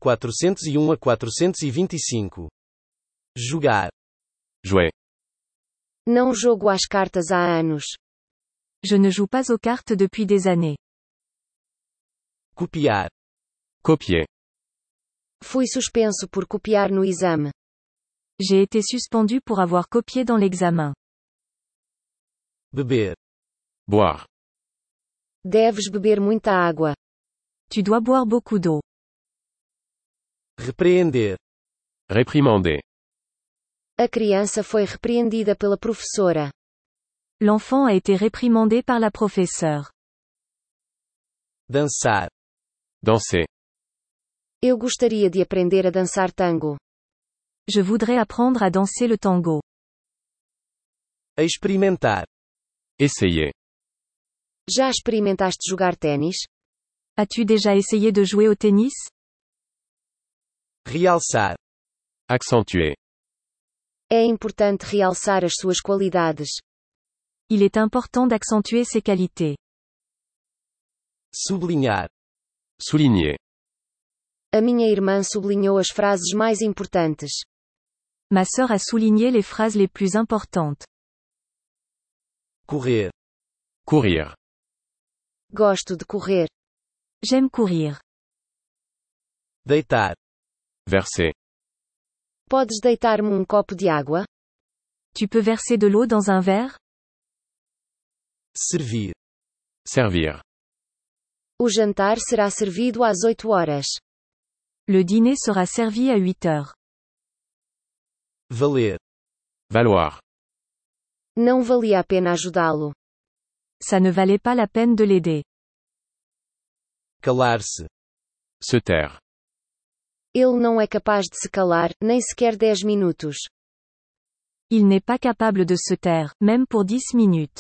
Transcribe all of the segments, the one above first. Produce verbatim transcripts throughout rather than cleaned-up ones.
quatrocentos e um a quatrocentos e vinte e cinco. Jogar. Jouer. Não jogo às cartas há anos. Je ne joue pas aux cartes depuis des années. Copiar. Copier. Fui suspenso por copiar no exame. J'ai été suspendu pour avoir copié dans l'examen. Beber. Boire. Deves beber muita água. Tu dois boire beaucoup d'eau. Repreender. Réprimander. A criança foi repreendida pela professora. L'enfant a été réprimandé par la professeure. Dançar. Danser. Eu gostaria de aprender a dançar tango. Je voudrais apprendre à danser le tango. Experimentar. Essayer. Já experimentaste jogar ténis? As-tu déjà essayé de jouer au tennis? Realçar. Accentuer. É importante realçar as suas qualidades. Il est important d'accentuer ses qualités. Sublinhar. Souligner. A minha irmã sublinhou as frases mais importantes. Ma sœur a souligné les phrases les plus importantes. Correr. Courir. Gosto de correr. J'aime courir. Deitar. Verser. Podes deitar-me um copo de água? Tu peux verser de l'eau dans un verre? Servir. Servir. O jantar será servido às oito horas. Le dîner sera servi à huit heures. Valer. Valoir. Não valia a pena ajudá-lo. Ça ne valait pas la peine de l'aider. Calar-se. Se taire. Ele não é capaz de se calar, nem sequer dez minutos. Il n'est pas capable de se taire, même pour dix minutes.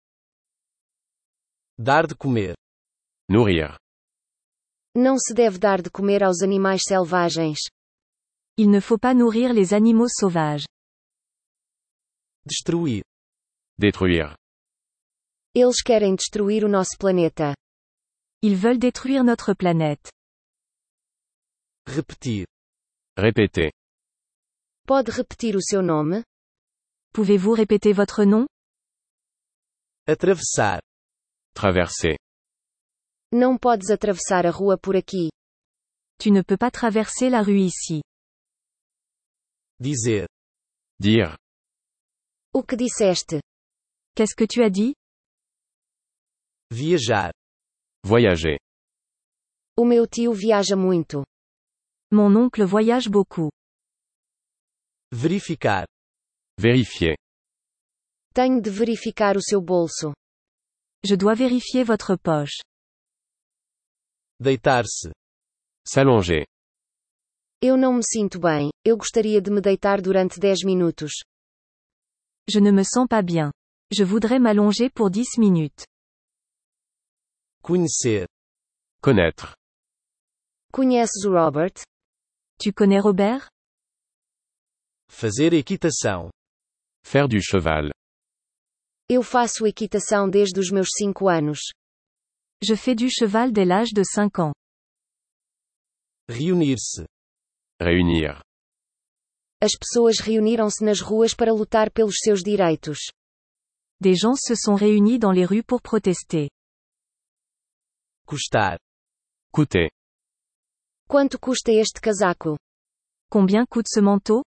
Dar de comer. Nourrir. Não se deve dar de comer aos animais selvagens. Il ne faut pas nourrir les animaux sauvages. Destruir. Détruire. Eles querem destruir o nosso planeta. Ils veulent détruire notre planète. Repetir. Répéter. Pode repetir o seu nome? Pouvez-vous répéter votre nom? Atravessar. Traverser. Não podes atravessar a rua por aqui. Tu ne peux pas traverser la rue ici. Dizer. Dire. O que disseste? Qu'est-ce que tu as dit? Viajar. Voyager. O meu tio viaja muito. Mon oncle voyage beaucoup. Verificar. Vérifier. Tenho de verificar o seu bolso. Je dois vérifier votre poche. Deitar-se. S'allonger. Eu não me sinto bem, eu gostaria de me deitar durante dez minutos. Je ne me sens pas bien. Je voudrais m'allonger pour dix minutes. Conhecer. Connaître. Conheces o Robert? Tu connais Robert? Fazer equitação. Faire du cheval. Eu faço equitação desde os meus cinco anos. Je fais du cheval dès l'âge de cinq ans. Reunir-se. Réunir. As pessoas reuniram-se nas ruas para lutar pelos seus direitos. Des gens se sont réunis dans les rues pour protester. Custar. Coûter. Quanto custa este casaco? Combien coûte ce manteau?